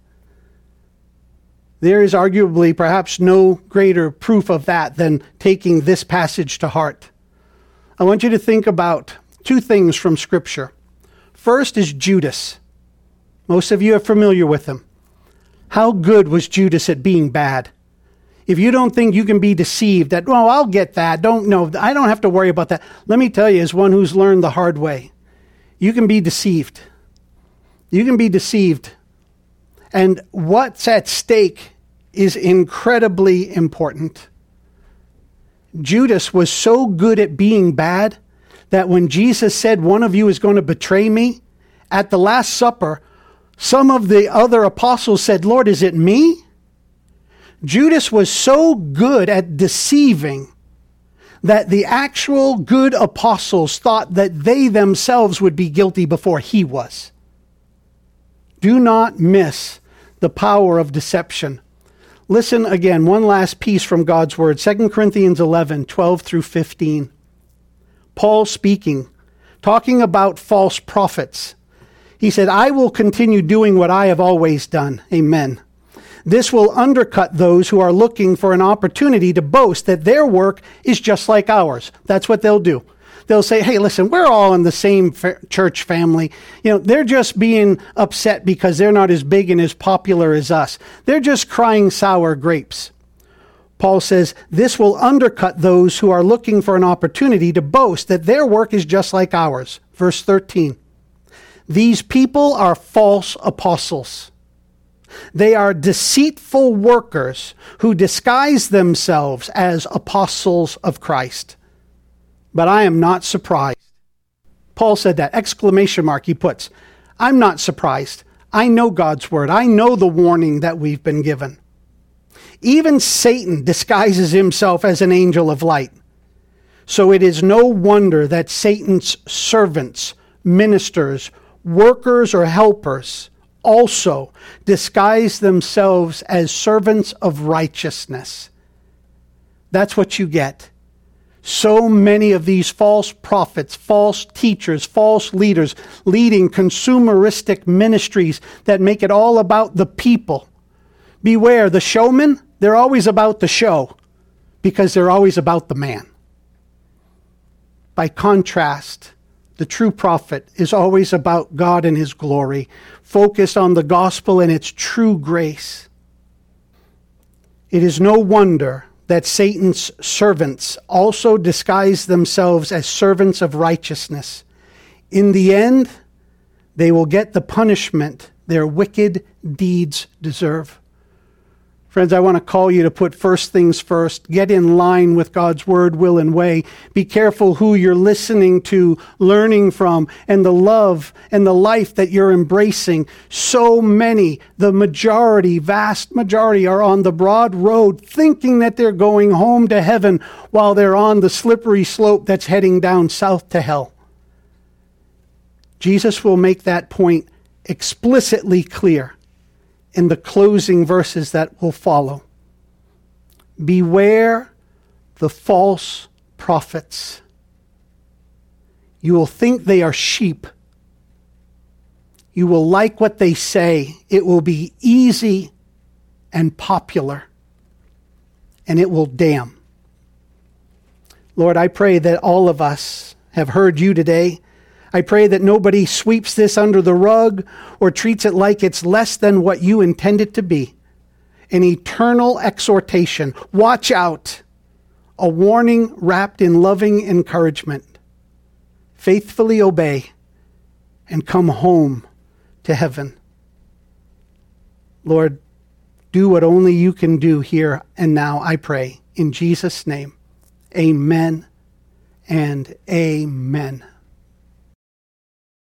There is arguably perhaps no greater proof of that than taking this passage to heart. I want you to think about two things from Scripture. First is Judas. Most of you are familiar with him. How good was Judas at being bad? If you don't think you can be deceived that, well, I'll get that. I don't have to worry about that. Let me tell you, as one who's learned the hard way, you can be deceived. You can be deceived. And what's at stake is incredibly important. Judas was so good at being bad that when Jesus said, one of you is going to betray me, at the Last Supper, some of the other apostles said, Lord, is it me? Judas was so good at deceiving that the actual good apostles thought that they themselves would be guilty before he was. Do not miss the power of deception. Listen again, one last piece from God's Word, 2 Corinthians 11, 12 through 15. Paul speaking, talking about false prophets. He said, I will continue doing what I have always done. Amen. This will undercut those who are looking for an opportunity to boast that their work is just like ours. That's what they'll do. They'll say, hey, listen, we're all in the same church family. You know, they're just being upset because they're not as big and as popular as us. They're just crying sour grapes. Paul says, this will undercut those who are looking for an opportunity to boast that their work is just like ours. Verse 13. These people are false apostles. They are deceitful workers who disguise themselves as apostles of Christ. But I am not surprised. Paul said that, exclamation mark he puts. I'm not surprised. I know God's word. I know the warning that we've been given. Even Satan disguises himself as an angel of light. So it is no wonder that Satan's servants, ministers, workers, or helpers also disguise themselves as servants of righteousness. That's what you get. So many of these false prophets, false teachers, false leaders leading consumeristic ministries that make it all about the people. Beware, the showmen, they're always about the show because they're always about the man. By contrast, the true prophet is always about God and his glory, focused on the gospel and its true grace. It is no wonder that Satan's servants also disguise themselves as servants of righteousness. In the end, they will get the punishment their wicked deeds deserve. Friends, I want to call you to put first things first. Get in line with God's word, will, and way. Be careful who you're listening to, learning from, and the love and the life that you're embracing. So many, the majority, vast majority, are on the broad road thinking that they're going home to heaven while they're on the slippery slope that's heading down south to hell. Jesus will make that point explicitly clear in the closing verses that will follow. Beware the false prophets. You will think they are sheep. You will like what they say. It will be easy and popular, and it will damn. Lord, I pray that all of us have heard you today. I pray that nobody sweeps this under the rug or treats it like it's less than what you intend it to be. An eternal exhortation. Watch out. A warning wrapped in loving encouragement. Faithfully obey and come home to heaven. Lord, do what only you can do here and now, I pray. In Jesus' name, amen and amen.